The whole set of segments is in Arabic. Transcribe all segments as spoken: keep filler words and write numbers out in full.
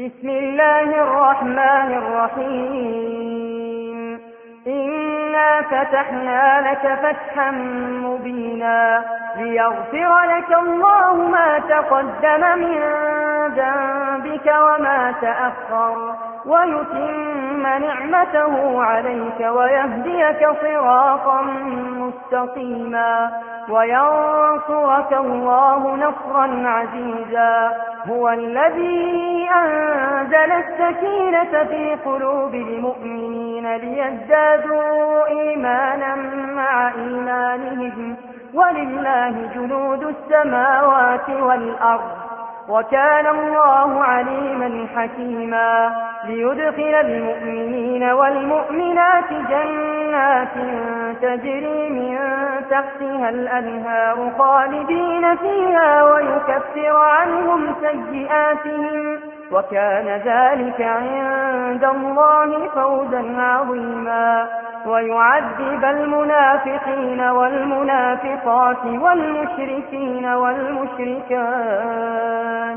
بسم الله الرحمن الرحيم إنا فتحنا لك فتحا مبينا ليغفر لك الله ما تقدم من ذنبك وما تأخر ويتم نعمته عليك ويهديك صراطا مستقيما وينصرك الله نصرا عزيزا هو الذي أنزل السكينة في قلوب المؤمنين ليزدادوا إيمانا مع إيمانهم ولله جنود السماوات والأرض وكان الله عليما حكيما ليدخل المؤمنين والمؤمنات جنات تجري من تحتها الأنهار خالدين فيها ويكفر عنهم سيئاتهم وكان ذلك عند الله فوزا عظيما ويعذب المنافقين والمنافقات والمشركين والمشركات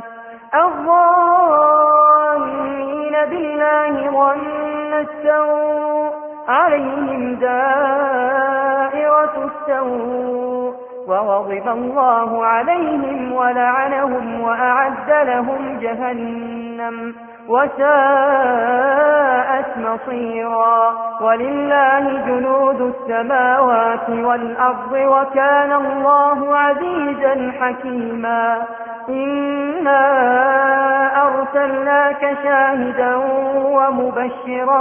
الظانين بالله ظن السوء عليهم دائرة السوء وغضب الله عليهم ولعنهم وأعد لهم جهنم وساءت مصيرا ولله جنود السماوات والأرض وكان الله عزيزا حكيما إنا أرسلناك شاهدا ومبشرا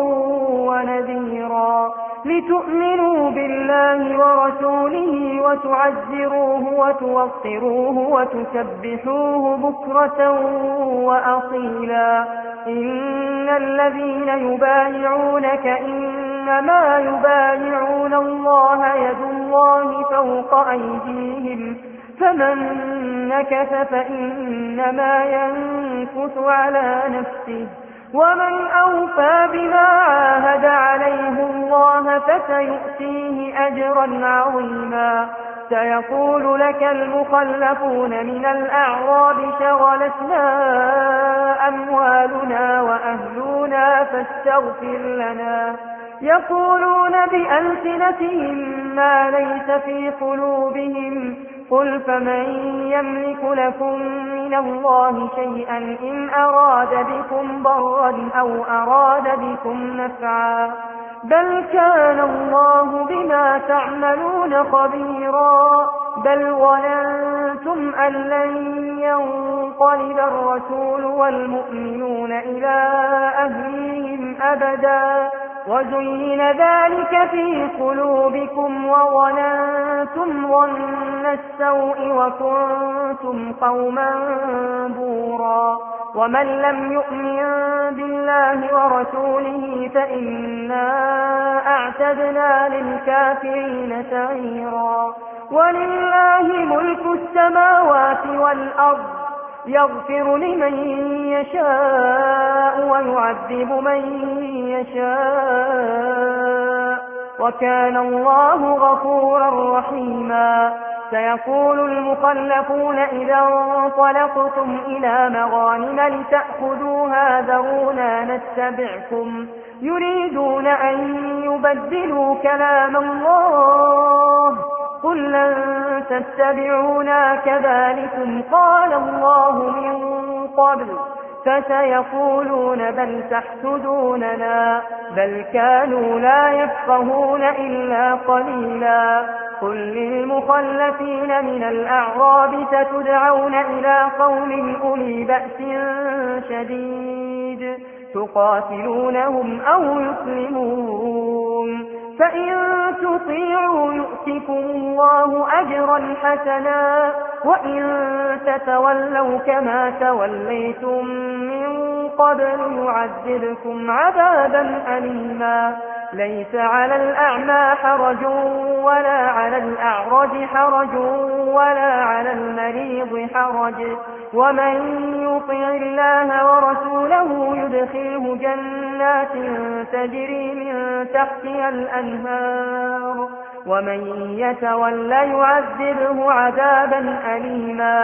ونذيرا لتؤمنوا بالله ورسوله وتعزروه وتوقروه وتسبحوه بكرة وأصيلا إن الذين يبايعونك إنما يبايعون الله يد الله فوق أيديهم فمن نكث فإنما ينكث على نفسه ومن أوفى بما عاهد عليه الله فسيؤتيه أجرا عظيما سيقول لك المخلفون من الأعراب شغلتنا أموالنا وأهلنا فاستغفر لنا يقولون بألسنتهم ما ليس في قلوبهم قل فمن يملك لكم من الله شيئا إن أراد بكم ضرا أو أراد بكم نفعا بل كان الله بما تعملون خبيرا بل ظننتم أن لن ينقلب الرسول والمؤمنون إلى أهليهم أبدا وزين ذلك في قلوبكم وظننتم ظن السوء وكنتم قوما بورا ومن لم يؤمن بالله ورسوله فإنا أعتدنا للكافرين سعيرا ولله ملك السماوات والأرض يغفر لمن يشاء ويعذب من يشاء وكان الله غفورا رحيما سيقول المخلفون إذا انطلقتم إلى مغانم لتأخذوها ذرونا نتبعكم يريدون أن يبدلوا كلام الله قل لن تتبعونا كذلكم قال الله من قبل فسيقولون بل تحسدوننا بل كانوا لا يفقهون إلا قليلا قل للمخلفين من الأعراب ستدعون إلى قوم أولي بأس شديد تقاتلونهم أو يسلمون فإن تطيعوا يؤتكم الله أجرا حسنا وإن تتولوا كما توليتم من قبل يعذبكم عذابا أليما ليس على الأعمى حرج ولا على الأعرج حرج ولا على المريض حرج ومن يطع الله ورسوله يدخله جنات تجري من تحتها الأنهار ومن يتول يعذبه عذابا أليما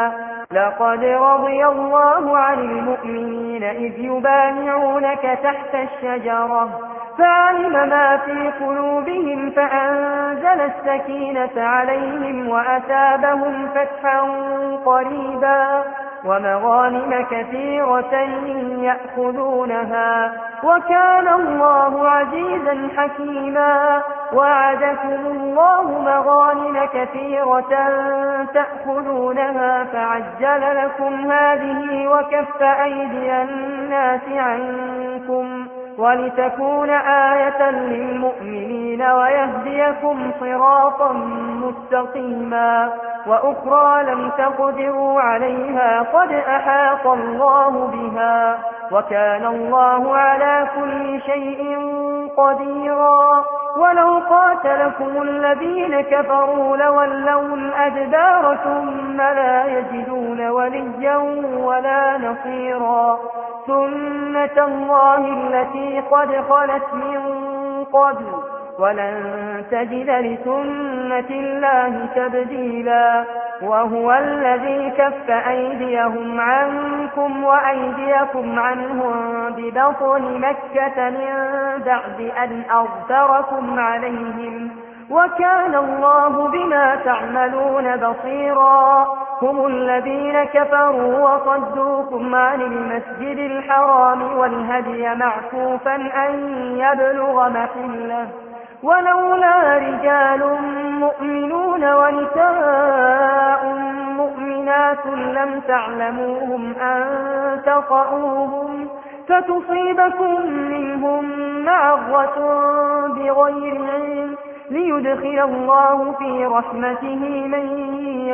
لقد رضي الله عن المؤمنين إذ يبايعونك تحت الشجرة فعلم ما في قلوبهم فأنزل السكينة عليهم وأثابهم فتحا قريبا ومغانم كثيرة يأخذونها وكان الله عزيزا حكيما وعدكم الله مغانم كثيرة تأخذونها فعجل لكم هذه وكف أيدي الناس عنكم ولتكون آية للمؤمنين ويهديكم صراطا مستقيما وأخرى لم تقدروا عليها قد أحاط الله بها وكان الله على كل شيء قديرا ولو قاتلكم الذين كفروا لولوا الأدبار ثم لا يجدون وليا ولا نصيرا سنة الله التي قد خلت من قبل ولن تجد لسنة الله تبديلا وهو الذي كف أيديهم عنكم وأيديكم عنهم ببطن مكة من بعد أن أظفركم عليهم وكان الله بما تعملون بصيرا هم الذين كفروا وصدوكم عن المسجد الحرام والهدي معكوفا أن يبلغ محله ولولا رجال مؤمنون ونساء مؤمنات لم تعلموهم أن تطؤوهم فتصيبكم منهم معرة بغير علم ليدخل الله في رحمته من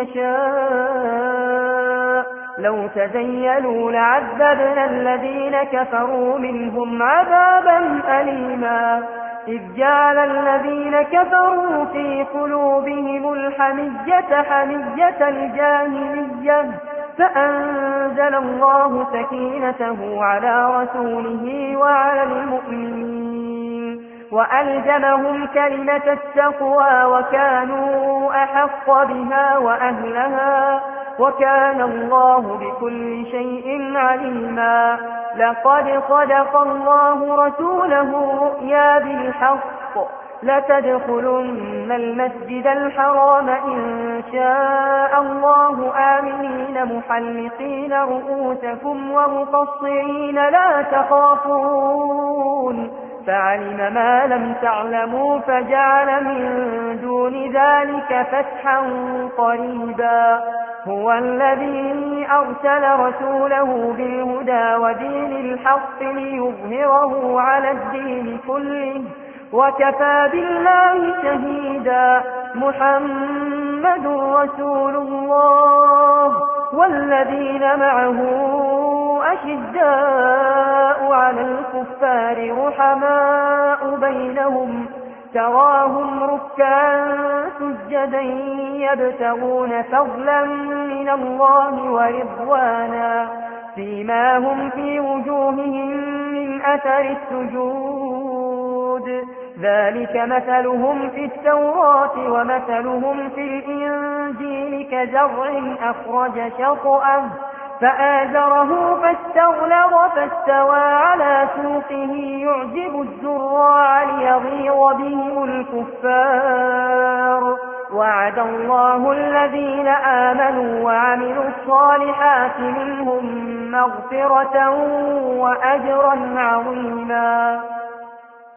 يشاء لو تزيلوا لعذبنا الذين كفروا منهم عذابا أليما إذ جعل الذين كفروا في قلوبهم الحمية حمية الجاهلية فأنزل الله سكينته على رسوله وعلى المؤمنين وألزمهم كلمة التقوى وكانوا أحق بها وأهلها وكان الله بكل شيء عليما لقد صدق الله رسوله رؤيا بالحق لتدخلن المسجد الحرام إن شاء الله آمنين محلقين رؤوسكم ومقصرين لا تخافون فعلم ما لم تعلموا فجعل من دون ذلك فتحا قريبا هو الذي أرسل رسوله بالهدى ودين الحق ليظهره على الدين كله وكفى بالله شهيدا محمد رسول الله والذين معه أشداء على الكفار رحماء بينهم تراهم ركعا سجدا يبتغون فضلا من الله ورضوانا فيما هم في وجوههم من أثر السجود ذلك مثلهم في التوراة ومثلهم في الإنجيل كزرع أخرج شطأه فآزره فاستغلظ فاستوى على سوقه يعجب الزراع ليغيظ بهم الكفار وعد الله الذين آمنوا وعملوا الصالحات منهم مغفرة وأجرا عظيما